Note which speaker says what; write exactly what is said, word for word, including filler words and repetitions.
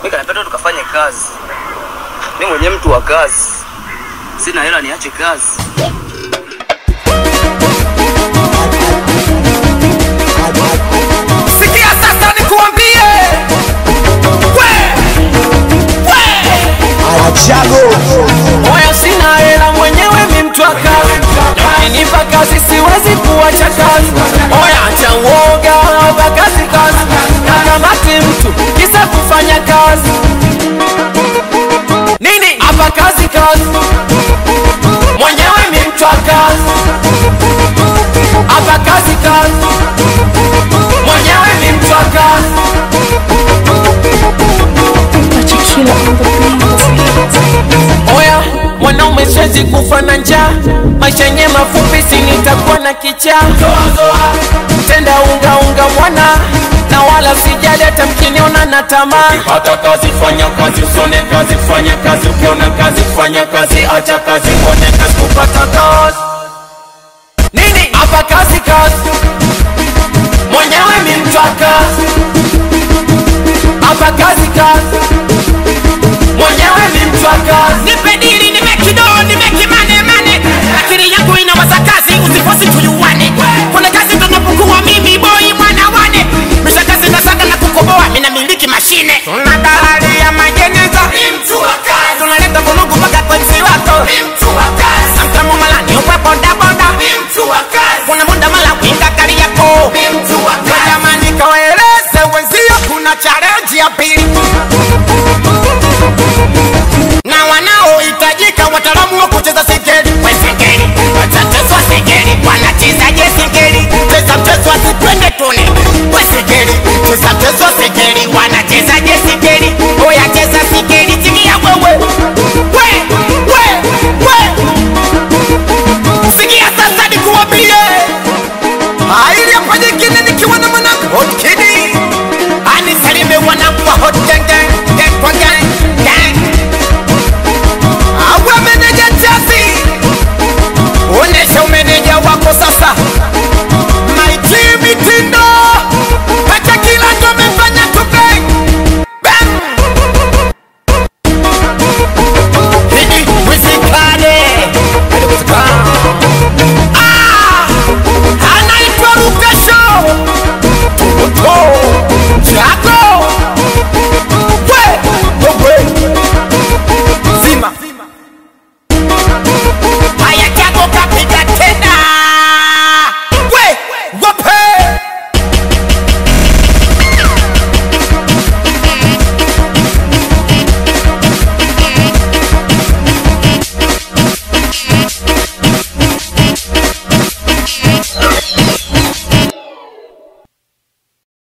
Speaker 1: Mimi kanapenda tukafanye kazi. Mimi mwenyewe mtu wa kazi. Sina hela niache kazi.
Speaker 2: Sikia sasa nikuambie. We! We!
Speaker 3: Achago.
Speaker 2: Oya sina hela mwenyewe mimi mtu wa kazi. Nipa kazi siwezi kuacha kazi. Oya acha uoga hapa kazi kazi. Nakamati mtu kisa kufanya kazi. Nini? Hapa kazi kazi. Mwenyewe mimi mtu wa kazi. Hapa kazi kazi. Mwenyewe mimi mtu wa kazi. Oya mwanaume siwezi kufa na njaa. Maisha yenye mafupi si nitakuwa na kichaa. Tenda unga unga mwana. Na wala sijali hata mkiniona na tamaa.
Speaker 4: Hata kazi fanya kazi, usone kazi fanya kazi, ukiona kazi fanya kazi, acha kazi uone kazi, kupata kazi.
Speaker 2: Nini? Hapa kazi kazi. Mwenyewe mimi mtu wa kazi. Hapa kazi kazi. Mwenyewe mimi mtu wa kazi.
Speaker 5: Nipe dili nimekidoo nimekimane mane. Akili yangu inawaza kazi usifosi tuyuwane. Kuna kazi tunapokuwa mimi boy mwana wane. Misha kazi na saka na kukoboa mina miliki mashine. Tunadalali ya majeneza mtu wa kazi. Tunaleta vunugu mpaka kwa msi wako mtu wa kazi. Samtamu malani upe boda boda mtu wa kazi. Kuna muda mala winga kari yako mtu wa kazi. Jamani kawaeleze wenzio kuna challenge ya pili.